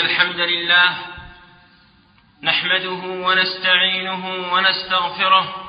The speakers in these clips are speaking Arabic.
الحمد لله نحمده ونستعينه ونستغفره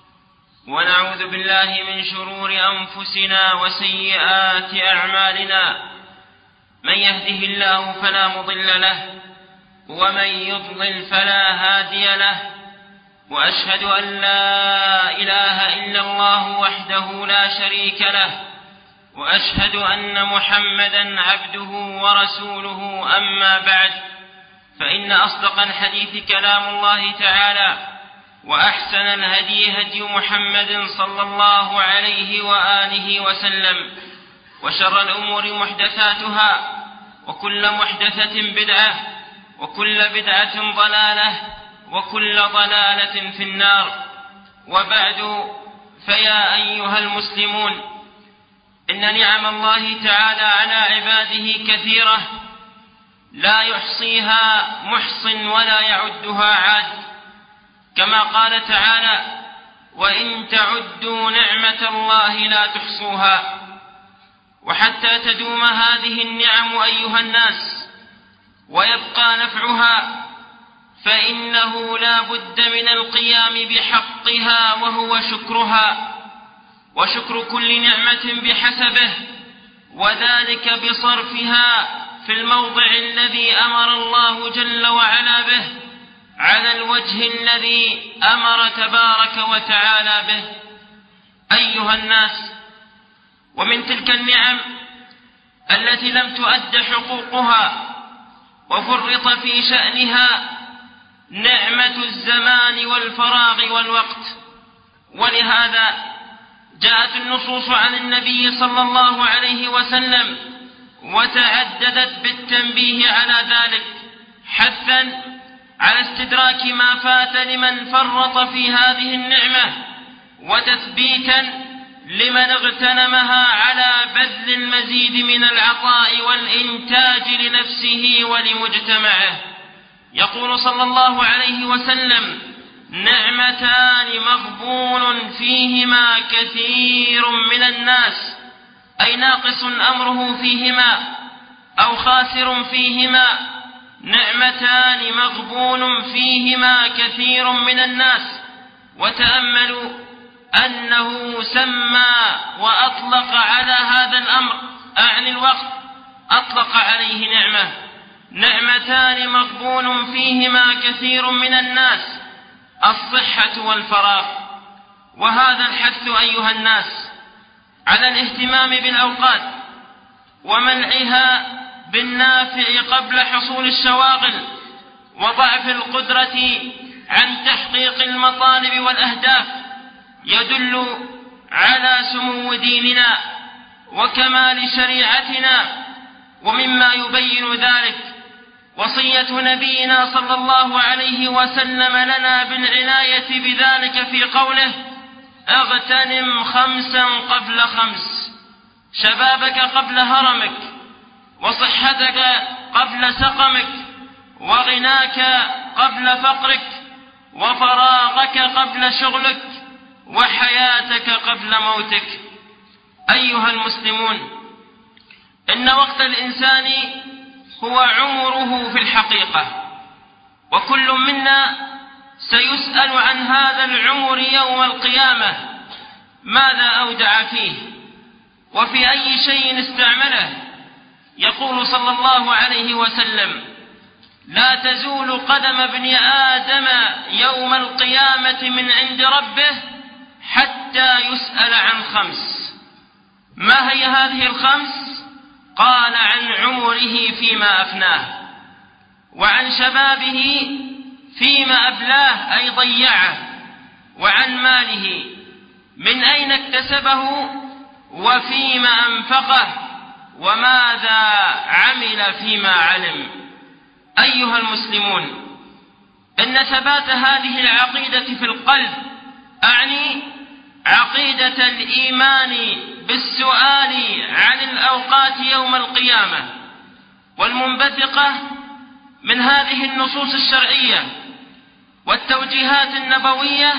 ونعوذ بالله من شرور أنفسنا وسيئات أعمالنا. من يهده الله فلا مضل له ومن يضلل فلا هادي له، وأشهد أن لا إله إلا الله وحده لا شريك له، وأشهد أن محمدا عبده ورسوله. أما بعد، فإن أصدق الحديث كلام الله تعالى، وأحسن الهدي هدي محمد صلى الله عليه وآله وسلم، وشر الأمور محدثاتها، وكل محدثة بدعة، وكل بدعة ضلالة، وكل ضلالة في النار. وبعد، فيا أيها المسلمون، إن نعم الله تعالى على عباده كثيرة لا يحصيها محص ولا يعدها عاد، كما قال تعالى: وإن تعدوا نعمة الله لا تحصوها. وحتى تدوم هذه النعم أيها الناس ويبقى نفعها، فإنه لا بد من القيام بحقها، وهو شكرها، وشكر كل نعمة بحسبه، وذلك بصرفها في الموضع الذي أمر الله جل وعلا به، على الوجه الذي أمر تبارك وتعالى به. أيها الناس، ومن تلك النعم التي لم تؤد حقوقها وفرط في شأنها نعمة الزمان والفراغ والوقت. ولهذا جاءت النصوص عن النبي صلى الله عليه وسلم وتعددت بالتنبيه على ذلك، حثا على استدراك ما فات لمن فرط في هذه النعمة، وتثبيتا لمن اغتنمها على بذل المزيد من العطاء والإنتاج لنفسه ولمجتمعه. يقول صلى الله عليه وسلم: نعمتان مغبون فيهما كثير من الناس، أي ناقص أمره فيهما أو خاسر فيهما. نعمتان مغبون فيهما كثير من الناس. وتأملوا أنه سمى وأطلق على هذا الأمر، أعني الوقت، أطلق عليه نعمة. نعمتان مغبون فيهما كثير من الناس: الصحة والفراغ. وهذا الحث أيها الناس على الاهتمام بالأوقات ومنعها بالنافع قبل حصول الشواغل وضعف القدرة عن تحقيق المطالب والأهداف يدل على سمو ديننا وكمال شريعتنا. ومما يبين ذلك وصية نبينا صلى الله عليه وسلم لنا بالعناية بذلك في قوله: اغتنم 5 قبل 5، شبابك قبل هرمك، وصحتك قبل سقمك، وغناك قبل فقرك، وفراغك قبل شغلك، وحياتك قبل موتك. أيها المسلمون، إن وقت الإنسان هو عمره في الحقيقة، وكل منا سيسأل عن هذا العمر يوم القيامة: ماذا أودع فيه، وفي أي شيء استعمله؟ يقول صلى الله عليه وسلم: لا تزول قدم ابن آدم يوم القيامة من عند ربه حتى يسأل عن 5. ما هي هذه ال5؟ قال: عن عمره فيما أفناه، وعن شبابه فيما أبلاه أي ضيعه، وعن ماله من أين اكتسبه وفيما أنفقه، وماذا عمل فيما علم. أيها المسلمون، إن ثبات هذه العقيدة في القلب، أعني عقيدة الإيمان بالسؤال عن الأوقات يوم القيامة، والمنبثقة من هذه النصوص الشرعية والتوجيهات النبوية،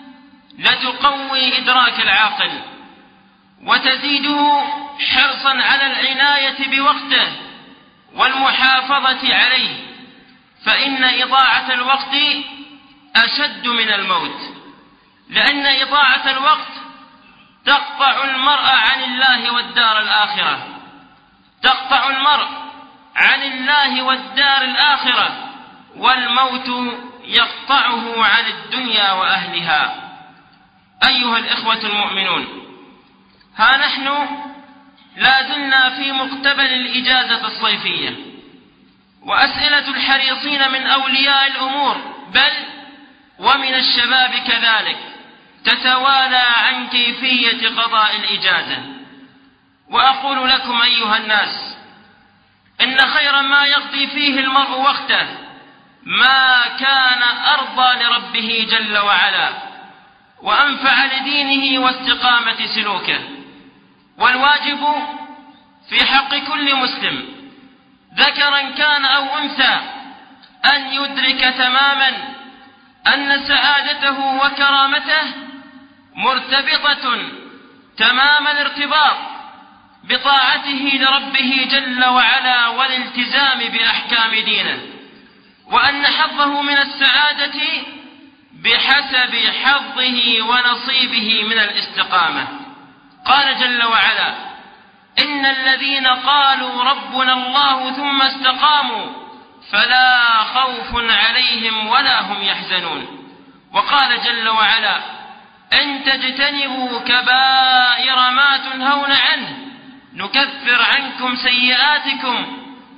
لتقوي إدراك العاقل وتزيده حرصا على العناية بوقته والمحافظة عليه، فإن إضاعة الوقت أشد من الموت، لأن إضاعة الوقت تقطع المرء عن الله والدار الآخرة، تقطع المرء عن الله والدار الآخرة، والموت يقطعه عن الدنيا وأهلها. أيها الإخوة المؤمنون، ها نحن لا زلنا في مقتبل الإجازة الصيفية، وأسئلة الحريصين من أولياء الأمور بل ومن الشباب كذلك تتوالى عن كيفية قضاء الإجازة. وأقول لكم أيها الناس، إن خير ما يقضي فيه المرء وقته ما كان أرضى لربه جل وعلا وأنفع لدينه واستقامة سلوكه. والواجب في حق كل مسلم ذكرا كان أو أنثى أن يدرك تماما أن سعادته وكرامته مرتبطة تمام الارتباط بطاعته لربه جل وعلا والالتزام بأحكام دينه، وأن حظه من السعادة بحسب حظه ونصيبه من الاستقامة. قال جل وعلا: إن الذين قالوا ربنا الله ثم استقاموا فلا خوف عليهم ولا هم يحزنون. وقال جل وعلا: إن تجتنبوا كبائر ما تنهون عنه نكفر عنكم سيئاتكم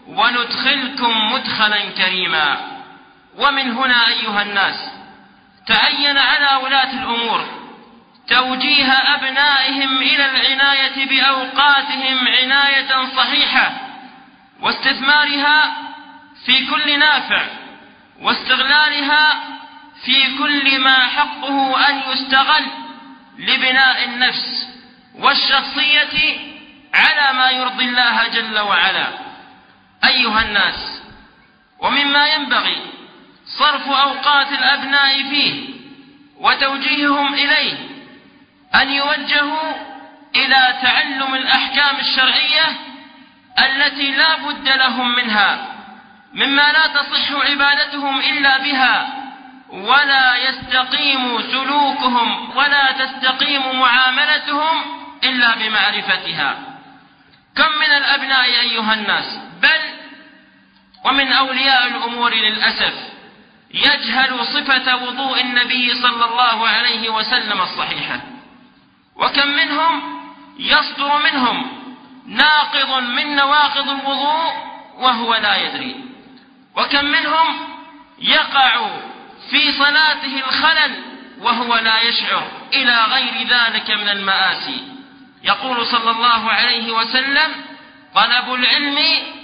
وندخلكم مدخلا كريما. ومن هنا أيها الناس تعين على ولاة الأمور توجيه أبنائهم إلى العناية بأوقاتهم عناية صحيحة، واستثمارها في كل نافع، واستغلالها في كل ما حقه أن يستغل لبناء النفس والشخصية على ما يرضي الله جل وعلا. أيها الناس، ومما ينبغي صرف أوقات الأبناء فيه وتوجيههم إليه أن يوجهوا إلى تعلم الأحكام الشرعية التي لا بد لهم منها، مما لا تصح عبادتهم إلا بها، ولا يستقيم سلوكهم ولا تستقيم معاملتهم إلا بمعرفتها. كم من الأبناء أيها الناس بل ومن أولياء الأمور للأسف يجهل صفة وضوء النبي صلى الله عليه وسلم الصحيحة، وكم منهم يصدر منهم ناقض من نواقض الوضوء وهو لا يدري، وكم منهم يقع في صلاته الخلل وهو لا يشعر، إلى غير ذلك من المآسي. يقول صلى الله عليه وسلم: طلب العلم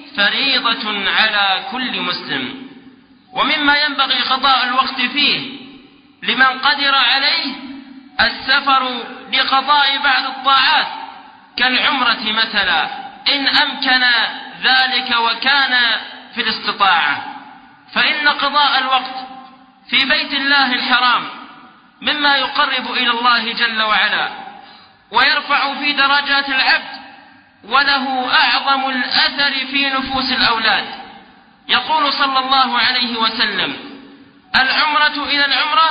فريضة على كل مسلم. ومما ينبغي قضاء الوقت فيه لمن قدر عليه السفر لقضاء بعض الطاعات كالعمرة مثلا، إن أمكن ذلك وكان في الاستطاعة، فإن قضاء الوقت في بيت الله الحرام مما يقرب إلى الله جل وعلا ويرفع في درجات العبد، وله أعظم الأثر في نفوس الأولاد. يقول صلى الله عليه وسلم: العمرة إلى العمرة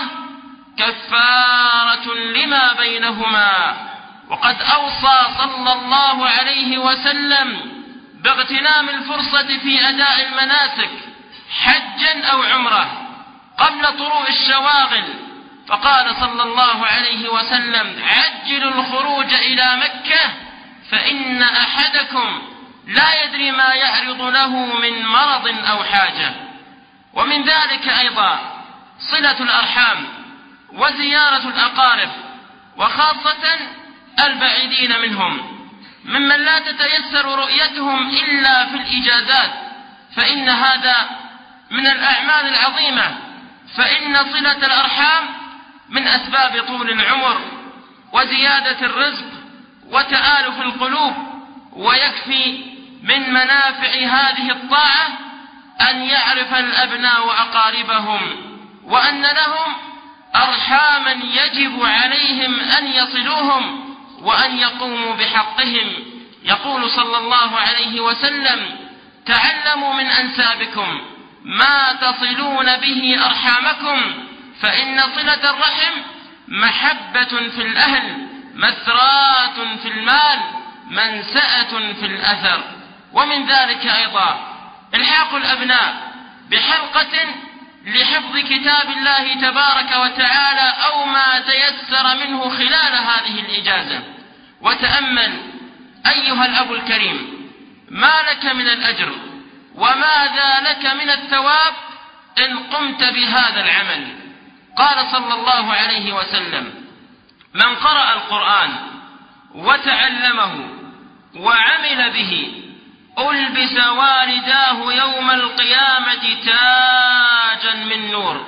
كفارة لما بينهما. وقد أوصى صلى الله عليه وسلم باغتنام الفرصة في أداء المناسك حجا أو عمرة قبل طروء الشواغل، فقال صلى الله عليه وسلم: عجلوا الخروج إلى مكة فإن أحدكم لا يدري ما يعرض له من مرض أو حاجة. ومن ذلك أيضا صلة الأرحام وزيارة الأقارب، وخاصة البعيدين منهم، ممن لا تتيسر رؤيتهم إلا في الإجازات، فإن هذا من الأعمال العظيمة، فإن صلة الأرحام من أسباب طول العمر وزيادة الرزق وتآلف القلوب. ويكفي من منافع هذه الطاعة أن يعرف الأبناء أقاربهم، وأن لهم أرحاما يجب عليهم أن يصلوهم وأن يقوموا بحقهم. يقول صلى الله عليه وسلم: تعلموا من أنسابكم ما تصلون به أرحامكم، فإن صلة الرحم محبة في الأهل، مثرات في المال، منسأة في الأثر. ومن ذلك أيضا إلحاق الأبناء بحلقة لحفظ كتاب الله تبارك وتعالى أو ما تيسر منه خلال هذه الإجازة. وتأمل أيها الأب الكريم ما لك من الأجر وماذا لك من الثواب إن قمت بهذا العمل. قال صلى الله عليه وسلم: من قرأ القرآن وتعلمه وعمل به ألبس والداه يوم القيامة تاجا من نور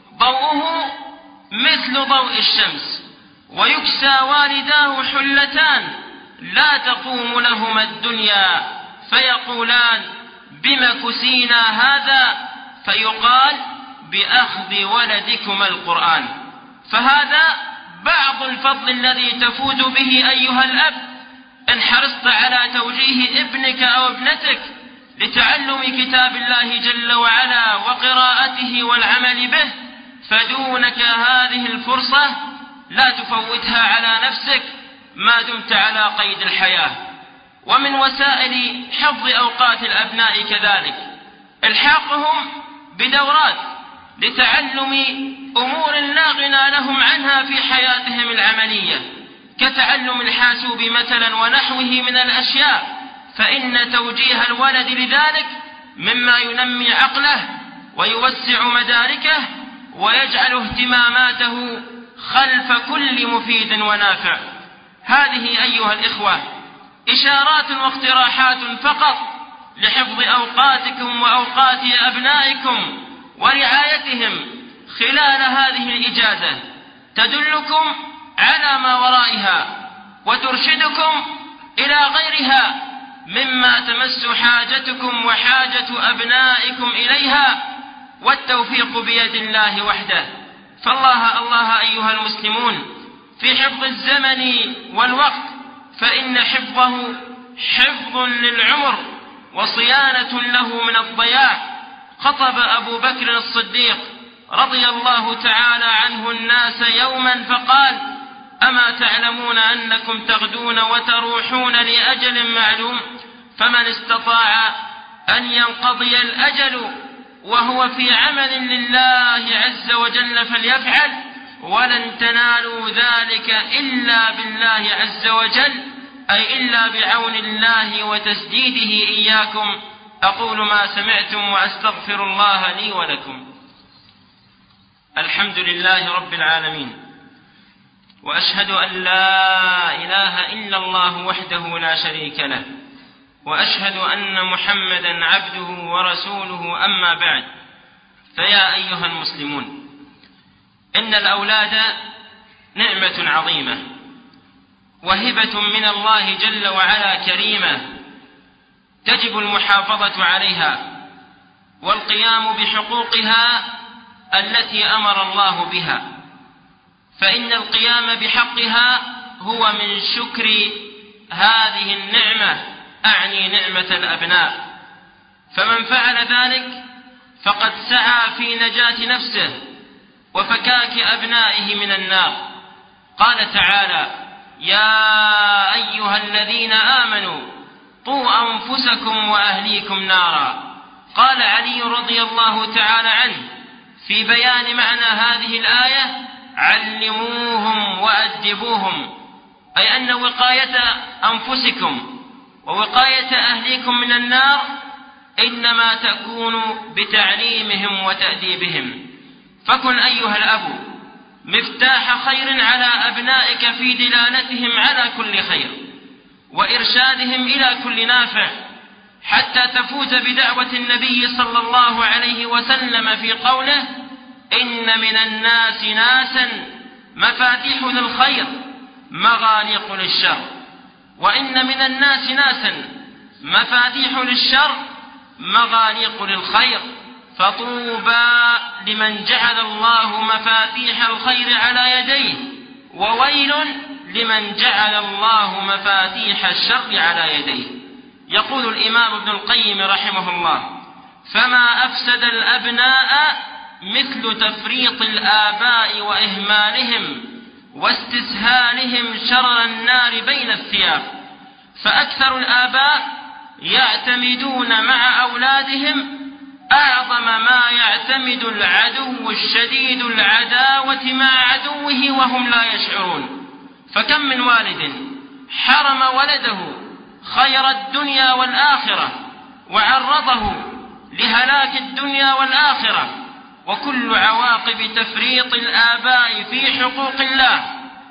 ضوءه مثل ضوء الشمس، ويكسى والداه حلتان لا تقوم لهما الدنيا، فيقولان: بم كسينا هذا؟ فيقال: بأخذ ولدكما القرآن. فهذا بعض الفضل الذي تفوز به أيها الأب إن حرصت على توجيه ابنك أو ابنتك لتعلم كتاب الله جل وعلا وقراءته والعمل به، فدونك هذه الفرصة لا تفوتها على نفسك ما دمت على قيد الحياة. ومن وسائل حفظ أوقات الأبناء كذلك إلحاقهم بدورات لتعلم أمور لا غنى لهم عنها في حياتهم العملية، كتعلم الحاسوب مثلا ونحوه من الأشياء، فإن توجيه الولد لذلك مما ينمي عقله ويوسع مداركه ويجعل اهتماماته خلف كل مفيد ونافع. هذه أيها الإخوة إشارات واقتراحات فقط لحفظ أوقاتكم وأوقات أبنائكم ورعايتهم خلال هذه الإجازة، تدلكم على ما ورائها وترشدكم إلى غيرها مما تمس حاجتكم وحاجة أبنائكم إليها، والتوفيق بيد الله وحده. فالله أيها المسلمون في حفظ الزمن والوقت، فإن حفظه حفظ للعمر وصيانة له من الضياع. خطب أبو بكر الصديق رضي الله تعالى عنه الناس يوما فقال: أما تعلمون أنكم تغدون وتروحون لأجل معلوم، فمن استطاع أن ينقضي الأجل وهو في عمل لله عز وجل فليفعل، ولن تنالوا ذلك إلا بالله عز وجل، أي إلا بعون الله وتسديده إياكم. أقول ما سمعتم وأستغفر الله لي ولكم. الحمد لله رب العالمين، وأشهد أن لا إله إلا الله وحده لا شريك له، وأشهد أن محمدا عبده ورسوله. أما بعد، فيا أيها المسلمون، إن الأولاد نعمة عظيمة وهبة من الله جل وعلا كريمة، تجب المحافظة عليها والقيام بحقوقها التي أمر الله بها، فإن القيام بحقها هو من شكر هذه النعمة، أعني نعمة الأبناء. فمن فعل ذلك فقد سعى في نجاة نفسه وفكاك أبنائه من النار. قال تعالى: يا أيها الذين آمنوا قوا أنفسكم وأهليكم نارا. قال علي رضي الله تعالى عنه في بيان معنى هذه الآية: علموهم وأدبوهم، أي أن وقاية أنفسكم ووقاية أهليكم من النار إنما تكون بتعليمهم وتأديبهم. فكن أيها الأب مفتاح خير على أبنائك في دلالتهم على كل خير وإرشادهم إلى كل نافع، حتى تفوز بدعوة النبي صلى الله عليه وسلم في قوله: إن من الناس ناسا مفاتيح للخير مغاليق للشر، وإن من الناس ناسا مفاتيح للشر مغاليق للخير، فطوبى لمن جعل الله مفاتيح الخير على يديه، وويل لمن جعل الله مفاتيح الشر على يديه. يقول الإمام ابن القيم رحمه الله: فما أفسد الأبناء مثل تفريط الآباء وإهمالهم واستسهالهم شرر النار بين الثياب. فأكثر الآباء يعتمدون مع أولادهم أعظم ما يعتمد العدو الشديد العداوة مع عدوه وهم لا يشعرون. فكم من والد حرم ولده خير الدنيا والآخرة وعرضه لهلاك الدنيا والآخرة. وكل عواقب تفريط الآباء في حقوق الله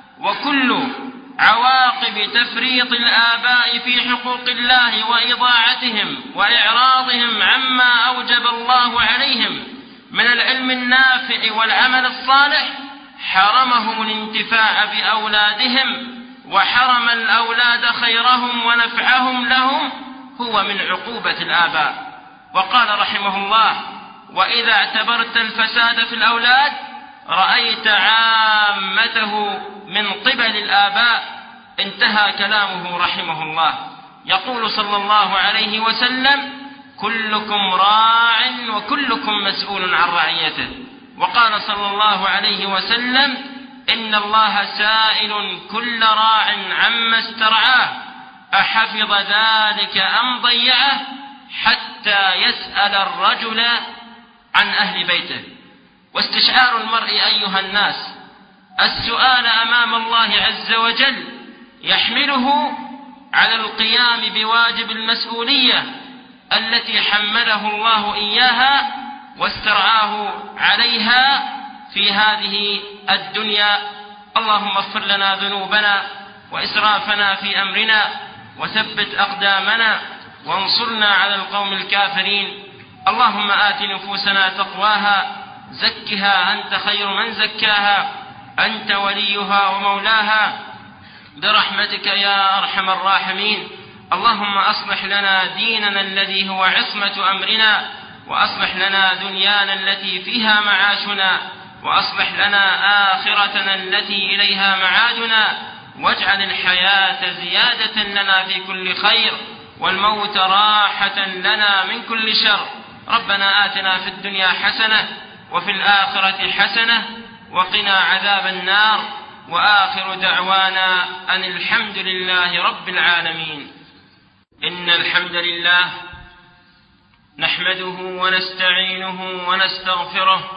في حقوق الله وإضاعتهم وإعراضهم عما أوجب الله عليهم من العلم النافع والعمل الصالح حرمهم الانتفاع بأولادهم وحرم الأولاد خيرهم ونفعهم لهم، هو من عقوبة الآباء. وقال رحمه الله: وإذا اعتبرت الفساد في الأولاد رأيت عامته من قبل الآباء. انتهى كلامه رحمه الله. يقول صلى الله عليه وسلم: كلكم راع وكلكم مسؤول عن رعيته. وقال صلى الله عليه وسلم: إن الله سائل كل راع عما استرعاه أحفظ ذلك أم ضيعه، حتى يسأل الرجل عن أهل بيته. واستشعار المرء أيها الناس السؤال أمام الله عز وجل يحمله على القيام بواجب المسؤولية التي حمله الله إياها واسترعاه عليها في هذه الدنيا. اللهم اغفر لنا ذنوبنا وإسرافنا في أمرنا وثبت أقدامنا وانصرنا على القوم الكافرين. اللهم آت نفوسنا تقواها زكها أنت خير من زكاها أنت وليها ومولاها برحمتك يا أرحم الراحمين. اللهم أصلح لنا ديننا الذي هو عصمة أمرنا، وأصلح لنا دنيانا التي فيها معاشنا، وأصلح لنا آخرتنا التي إليها معادنا، واجعل الحياة زيادة لنا في كل خير والموت راحة لنا من كل شر. ربنا آتنا في الدنيا حسنة وفي الآخرة حسنة وقنا عذاب النار. وآخر دعوانا أن الحمد لله رب العالمين. إن الحمد لله نحمده ونستعينه ونستغفره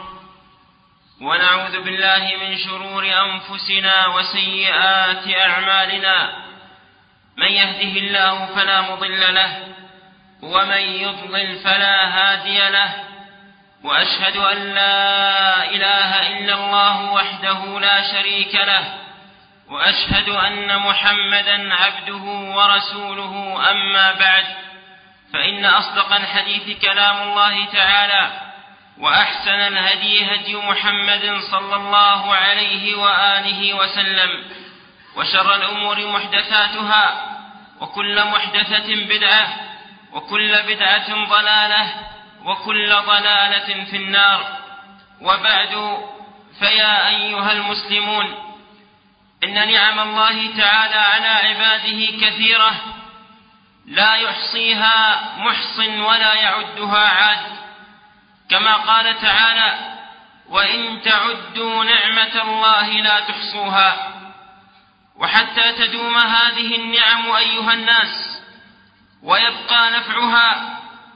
ونعوذ بالله من شرور أنفسنا وسيئات أعمالنا. من يهده الله فلا مضل له ومن يضلل فلا هادي له. وأشهد أن لا إله إلا الله وحده لا شريك له، وأشهد أن محمدا عبده ورسوله. أما بعد، فإن أصدق الحديث كلام الله تعالى، وأحسن الهدي هدي محمد صلى الله عليه وآله وسلم، وشر الأمور محدثاتها، وكل محدثة بدعة، وكل بدعة ضلالة، وكل ضلالة في النار. وبعد، فيا أيها المسلمون، إن نعم الله تعالى على عباده كثيرة لا يحصيها محص ولا يعدها عاد، كما قال تعالى: وإن تعدوا نعمة الله لا تحصوها. وحتى تدوم هذه النعم أيها الناس ويبقى نفعها،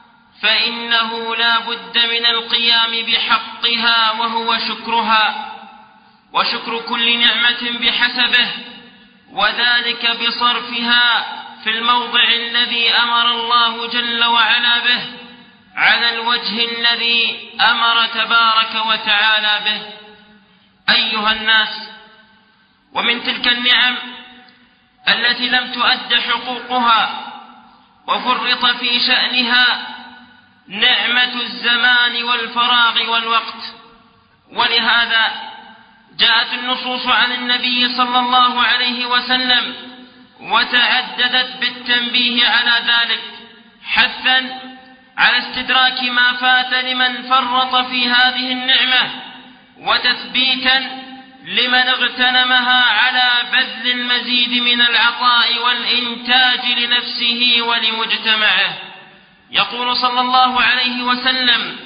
فإنه لا بد من القيام بحقها، وهو شكرها، وشكر كل نعمة بحسبه، وذلك بصرفها في الموضع الذي أمر الله جل وعلا به، على الوجه الذي أمر تبارك وتعالى به. أيها الناس، ومن تلك النعم التي لم تؤد حقوقها وفرط في شأنها نعمة الزمان والفراغ والوقت. ولهذا جاءت النصوص عن النبي صلى الله عليه وسلم وتعددت بالتنبيه على ذلك، حثا على استدراك ما فات لمن فرط في هذه النعمة، وتثبيتا لمن اغتنمها على بذل المزيد من العطاء والإنتاج لنفسه ولمجتمعه. يقول صلى الله عليه وسلم: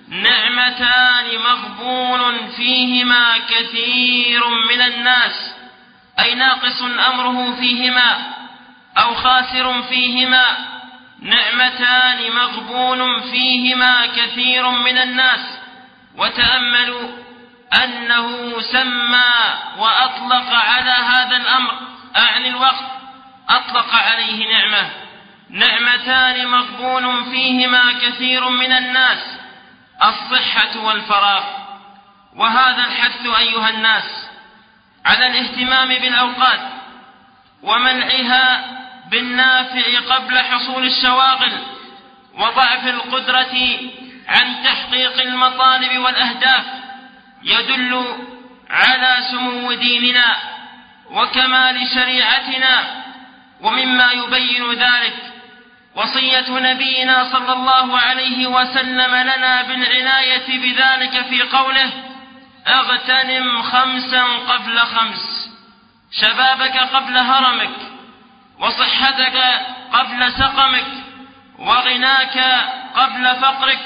نعمتان مغبون فيهما كثير من الناس، أي ناقص أمره فيهما أو خاسر فيهما. نعمتان مغبون فيهما كثير من الناس. وتأملوا أنه سمى وأطلق على هذا الأمر، أعني الوقت، أطلق عليه نعمة. نعمتان مغبون فيهما كثير من الناس: الصحة والفراغ. وهذا الحث أيها الناس على الاهتمام بالأوقات ومنعها بالنافع قبل حصول الشواغل وضعف القدرة عن تحقيق المطالب والأهداف يدل على سمو ديننا وكمال شريعتنا. ومما يبين ذلك وصية نبينا صلى الله عليه وسلم لنا بالعناية بذلك في قوله: اغتنم 5 قبل 5، شبابك قبل هرمك، وصحتك قبل سقمك، وغناك قبل فقرك،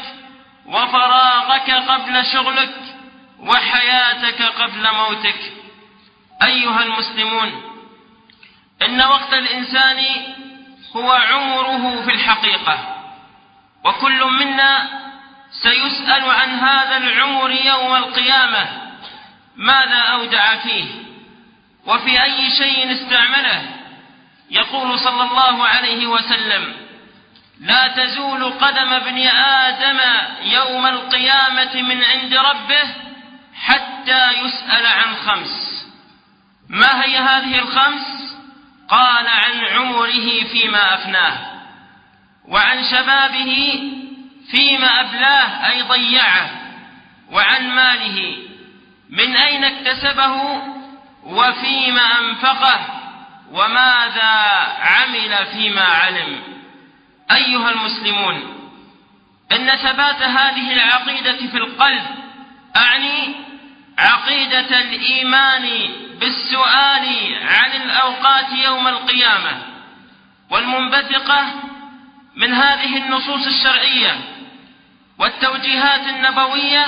وفراغك قبل شغلك، وحياتك قبل موتك. أيها المسلمون، إن وقت الإنسان هو عمره في الحقيقة، وكل منا سيسأل عن هذا العمر يوم القيامة: ماذا أودع فيه وفي أي شيء استعمله؟ يقول صلى الله عليه وسلم: لا تزول قدم ابن آدم يوم القيامة من عند ربه حتى يسأل عن 5. ما هي هذه ال5؟ قال: عن عمره فيما أفناه، وعن شبابه فيما أبلاه أي ضيعه، وعن ماله من أين اكتسبه وفيما أنفقه، وماذا عمل فيما علم. أيها المسلمون، إن ثبات هذه العقيدة في القلب، أعني عقيدة الإيمان بالسؤال عن الأوقات يوم القيامة، والمنبثقة من هذه النصوص الشرعية والتوجيهات النبوية،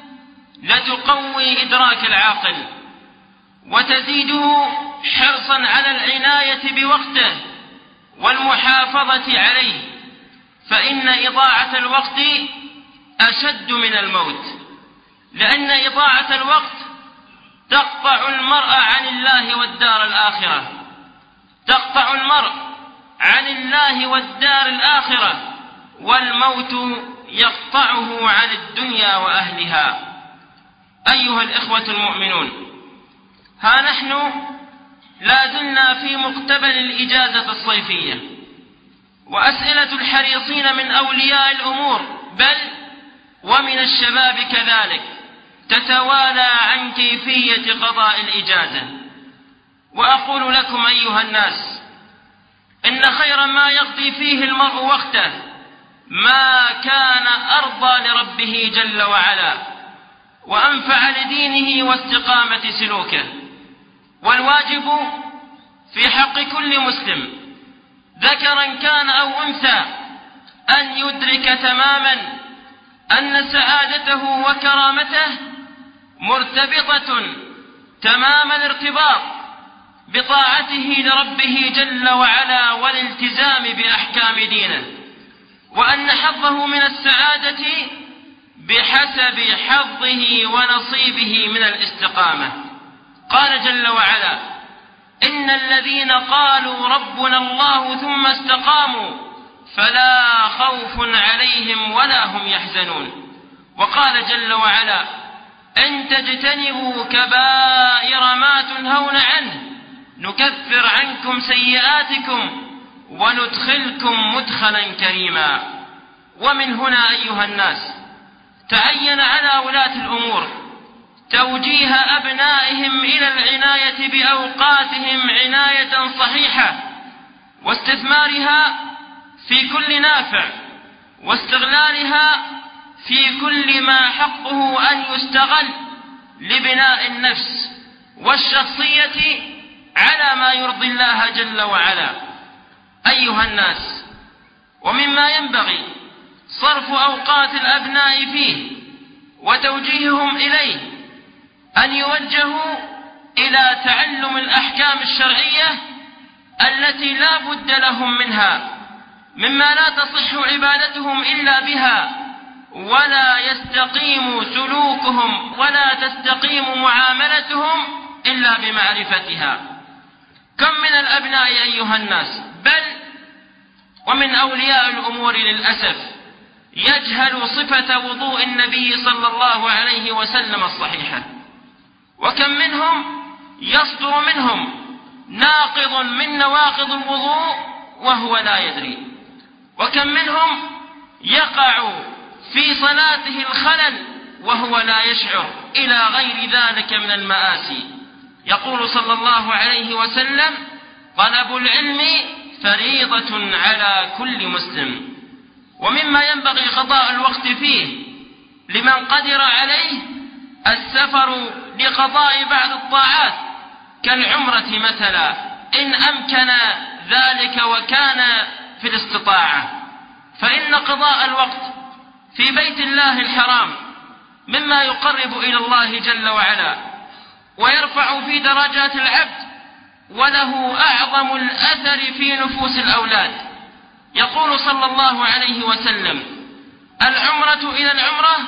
لتقوي إدراك العاقل وتزيده حرصا على العناية بوقته والمحافظة عليه، فإن إضاعة الوقت أشد من الموت، لأن إضاعة الوقت تقطع المرء عن الله والدار الآخرة، تقطع المرء عن الله والدار الآخرة، والموت يقطعه عن الدنيا وأهلها. أيها الإخوة المؤمنون، ها نحن لا زلنا في مقتبل الإجازة الصيفية، وأسئلة الحريصين من أولياء الأمور بل ومن الشباب كذلك تتوالى عن كيفية قضاء الإجازة. وأقول لكم أيها الناس: إن خير ما يقضي فيه المرء وقته ما كان أرضى لربه جل وعلا وأنفع لدينه واستقامة سلوكه. والواجب في حق كل مسلم ذكرا كان أو أنثى أن يدرك تماما أن سعادته وكرامته مرتبطة تمام الارتباط بطاعته لربه جل وعلا والالتزام بأحكام دينه، وأن حظه من السعادة بحسب حظه ونصيبه من الاستقامة. قال جل وعلا: إن الذين قالوا ربنا الله ثم استقاموا فلا خوف عليهم ولا هم يحزنون. وقال جل وعلا: إن تجتنبوا كبائر ما تنهون عنه نكفر عنكم سيئاتكم وندخلكم مدخلا كريما. ومن هنا أيها الناس تعين على ولاة الأمور توجيه أبنائهم إلى العناية بأوقاتهم عناية صحيحة، واستثمارها في كل نافع، واستغلالها في كل ما حقه أن يستغل لبناء النفس والشخصية على ما يرضي الله جل وعلا. أيها الناس، ومما ينبغي صرف أوقات الأبناء فيه وتوجيههم إليه أن يوجهوا إلى تعلم الأحكام الشرعية التي لا بد لهم منها، مما لا تصح عبادتهم إلا بها، ولا يستقيم سلوكهم ولا تستقيم معاملتهم إلا بمعرفتها. كم من الأبناء أيها الناس، بل ومن أولياء الأمور للأسف، يجهل صفة وضوء النبي صلى الله عليه وسلم الصحيحة، وكم منهم يصدر منهم ناقض من نواقض الوضوء وهو لا يدري، وكم منهم يقع في صلاته الخلل وهو لا يشعر، إلى غير ذلك من المآسي. يقول صلى الله عليه وسلم: طلب العلم فريضة على كل مسلم. ومما ينبغي قضاء الوقت فيه لمن قدر عليه السفر لقضاء بعض الطاعات كالعمرة مثلا، إن أمكن ذلك وكان في الاستطاعة، فإن قضاء الوقت في بيت الله الحرام مما يقرب إلى الله جل وعلا ويرفع في درجات العبد، وله أعظم الأثر في نفوس الأولاد. يقول صلى الله عليه وسلم: العمرة إلى العمرة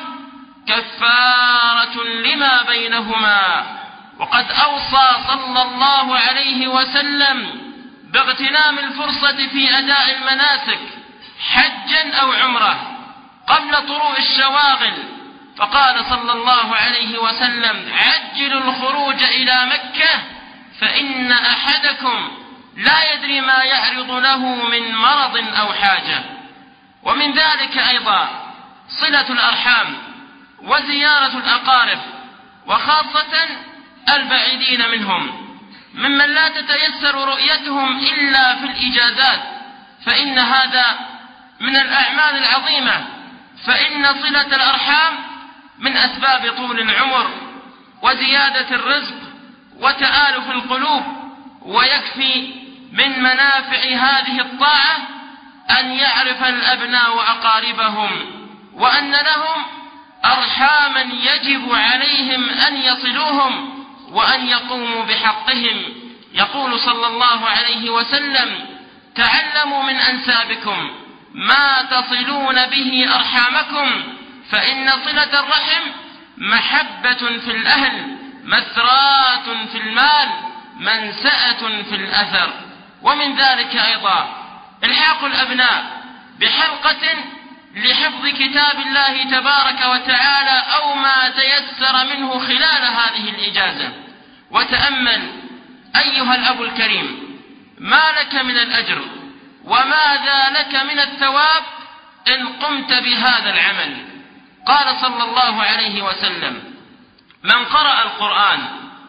كفارة لما بينهما. وقد أوصى صلى الله عليه وسلم باغتنام الفرصة في أداء المناسك حجا أو عمرة قبل طروء الشواغل، فقال صلى الله عليه وسلم: عجلوا الخروج إلى مكة فإن أحدكم لا يدري ما يعرض له من مرض أو حاجة. ومن ذلك أيضا صلة الأرحام وزيارة الأقارب، وخاصة البعيدين منهم، ممن لا تتيسر رؤيتهم إلا في الإجازات، فإن هذا من الأعمال العظيمة، فإن صلة الأرحام من أسباب طول العمر وزيادة الرزق وتآلف القلوب. ويكفي من منافع هذه الطاعة أن يعرف الأبناء أقاربهم، وأن لهم أرحاما يجب عليهم أن يصلوهم وأن يقوموا بحقهم. يقول صلى الله عليه وسلم: تعلموا من أنسابكم ما تصلون به أرحامكم، فإن صلة الرحم محبة في الأهل، مثرات في المال، منسأة في الأثر. ومن ذلك أيضا إلحاق الأبناء بحلقة لحفظ كتاب الله تبارك وتعالى أو ما تيسر منه خلال هذه الإجازة. وتأمل أيها الأب الكريم ما لك من الأجر وماذا لك من الثواب إن قمت بهذا العمل. قال صلى الله عليه وسلم: من قرأ القرآن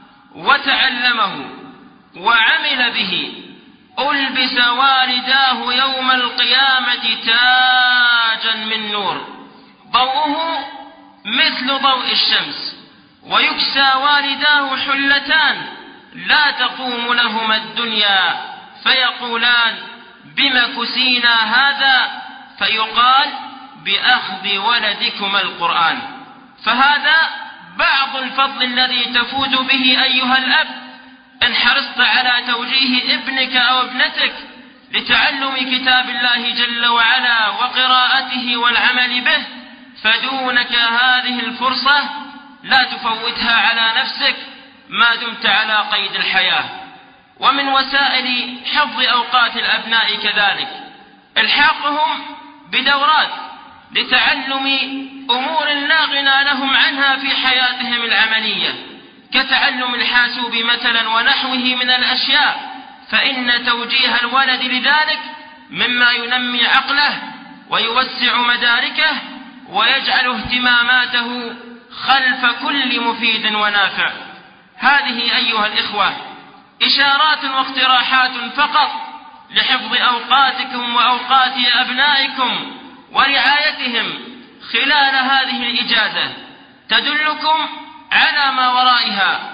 وتعلمه وعمل به ألبس والداه يوم القيامة تاجا من نور ضوءه مثل ضوء الشمس، ويكسى والداه حلتان لا تقوم لهما الدنيا، فيقولان: بم كسينا هذا؟ فيقال: بأخذ ولدكما القرآن. فهذا بعض الفضل الذي تفوز به أيها الأب إن حرصت على توجيه ابنك أو ابنتك لتعلم كتاب الله جل وعلا وقراءته والعمل به، فدونك هذه الفرصة لا تفوتها على نفسك ما دمت على قيد الحياة. ومن وسائل حفظ أوقات الأبناء كذلك إلحاقهم بدورات لتعلم أمور لا غنى لهم عنها في حياتهم العملية، كتعلم الحاسوب مثلا ونحوه من الأشياء، فإن توجيه الولد لذلك مما ينمي عقله ويوسع مداركه ويجعل اهتماماته خلف كل مفيد ونافع. هذه أيها الإخوة إشارات واقتراحات فقط لحفظ أوقاتكم وأوقات أبنائكم ورعايتهم خلال هذه الإجازة، تدلكم على ما ورائها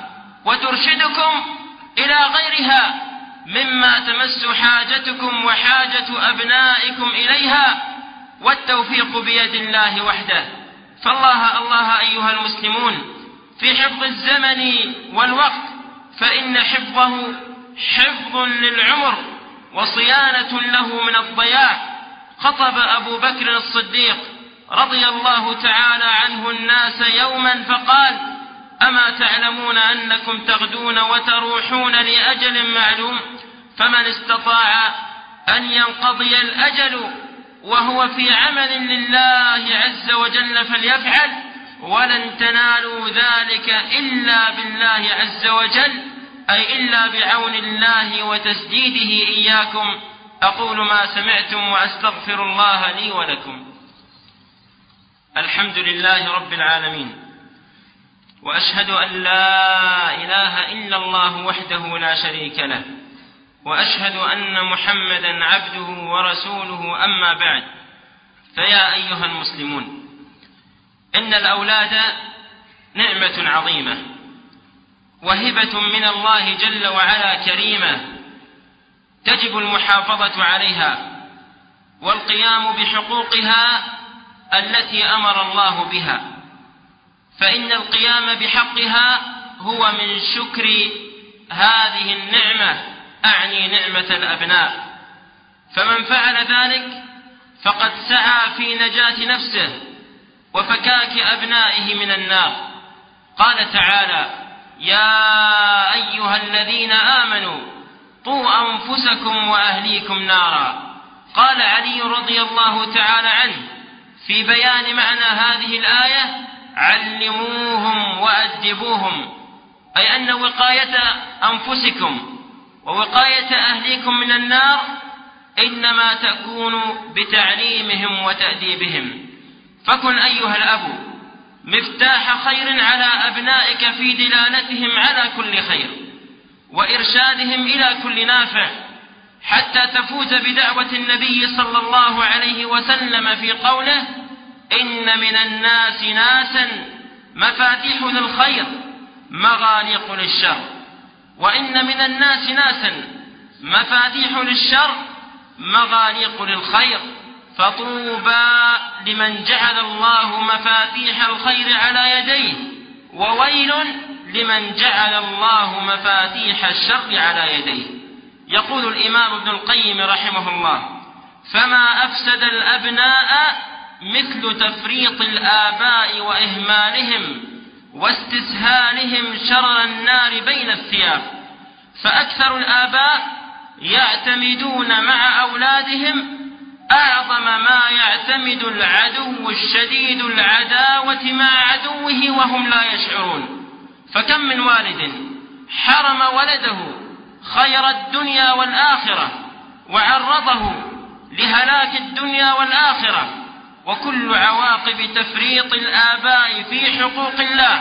وترشدكم إلى غيرها مما تمس حاجتكم وحاجة أبنائكم إليها، والتوفيق بيد الله وحده. فالله أيها المسلمون في حفظ الزمن والوقت، فإن حفظه حفظ للعمر وصيانة له من الضياع. خطب أبو بكر الصديق رضي الله تعالى عنه الناس يوما فقال: أما تعلمون أنكم تغدون وتروحون لأجل معلوم، فمن استطاع أن ينقضي الأجل وهو في عمل لله عز وجل فليفعل، ولن تنالوا ذلك إلا بالله عز وجل، أي إلا بعون الله وتسديده إياكم. أقول ما سمعتم وأستغفر الله لي ولكم. الحمد لله رب العالمين، وأشهد أن لا إله إلا الله وحده لا شريك له، وأشهد أن محمدا عبده ورسوله. أما بعد، فيا أيها المسلمون، إن الأولاد نعمة عظيمة وهبة من الله جل وعلا كريمة، تجب المحافظة عليها والقيام بحقوقها التي أمر الله بها، فإن القيام بحقها هو من شكر هذه النعمة، أعني نعمة الأبناء. فمن فعل ذلك فقد سعى في نجاة نفسه وفكاك أبنائه من النار. قال تعالى: يا أيها الذين آمنوا قوا أنفسكم وأهليكم نارا. قال علي رضي الله تعالى عنه في بيان معنى هذه الآية: علموهم وأدبوهم، أي أن وقاية أنفسكم ووقاية أهليكم من النار إنما تكون بتعليمهم وتأديبهم. فكن أيها الأب مفتاح خير على أبنائك في دلالتهم على كل خير وإرشادهم إلى كل نافع، حتى تفوز بدعوة النبي صلى الله عليه وسلم في قوله: إن من الناس ناسا مفاتيح للخير مغاليق للشر، وإن من الناس ناسا مفاتيح للشر مغاليق للخير، فطوبى لمن جعل الله مفاتيح الخير على يديه، وويل لمن جعل الله مفاتيح الشر على يديه. يقول الإمام ابن القيم رحمه الله: فما أفسد الأبناء مثل تفريط الآباء وإهمالهم واستسهالهم شرر النار بين الثياب. فأكثر الآباء يعتمدون مع أولادهم أعظم ما يعتمد العدو الشديد العداوة مع عدوه وهم لا يشعرون. فكم من والد حرم ولده خير الدنيا والآخرة وعرضه لهلاك الدنيا والآخرة. وكل عواقب تفريط الآباء في حقوق الله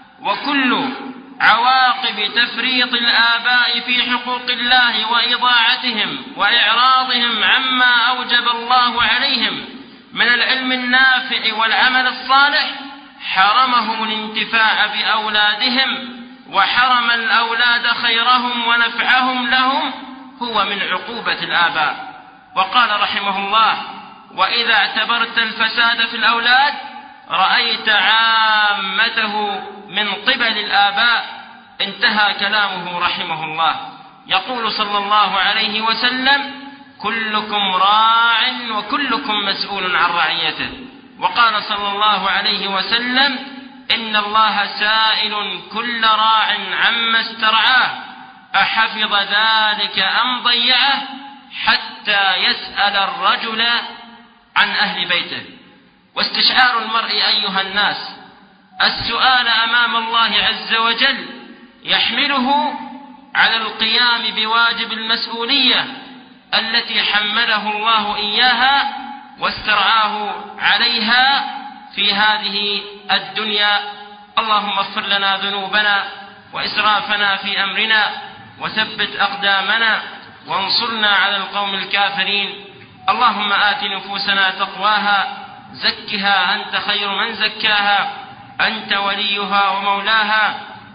وإضاعتهم وإعراضهم عما أوجب الله عليهم من العلم النافع والعمل الصالح حرمهم الانتفاع بأولادهم، وحرم الأولاد خيرهم ونفعهم لهم، هو من عقوبة الآباء. وقال رحمه الله: وإذا اعتبرت الفساد في الأولاد رأيت عامته من قبل الآباء. انتهى كلامه رحمه الله. يقول صلى الله عليه وسلم: كلكم راع وكلكم مسؤول عن رعيته. وقال صلى الله عليه وسلم: إن الله سائل كل راع عما استرعاه أحفظ ذلك أم ضيعه، حتى يسأل الرجل عن أهل بيته. واستشعار المرء أيها الناس السؤال أمام الله عز وجل يحمله على القيام بواجب المسؤولية التي حمله الله إياها واسترعاه عليها في هذه الدنيا. اللهم اغفر لنا ذنوبنا وإسرافنا في أمرنا، وثبت أقدامنا، وانصرنا على القوم الكافرين. اللهم آت نفوسنا تقواها، زكها أنت خير من زكاها، أنت وليها ومولاها.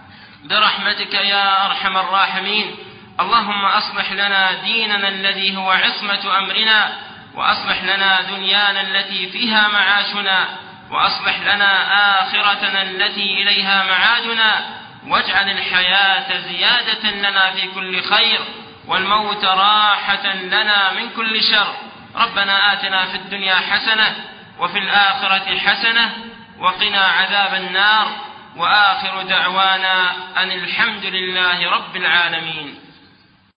برحمتك يا أرحم الراحمين. اللهم أصلح لنا ديننا الذي هو عصمة أمرنا، وأصلح لنا دنيانا التي فيها معاشنا، وأصلح لنا آخرتنا التي إليها معادنا، واجعل الحياة زيادة لنا في كل خير، والموت راحة لنا من كل شر. ربنا آتنا في الدنيا حسنة وفي الآخرة حسنة وقنا عذاب النار. وآخر دعوانا أن الحمد لله رب العالمين.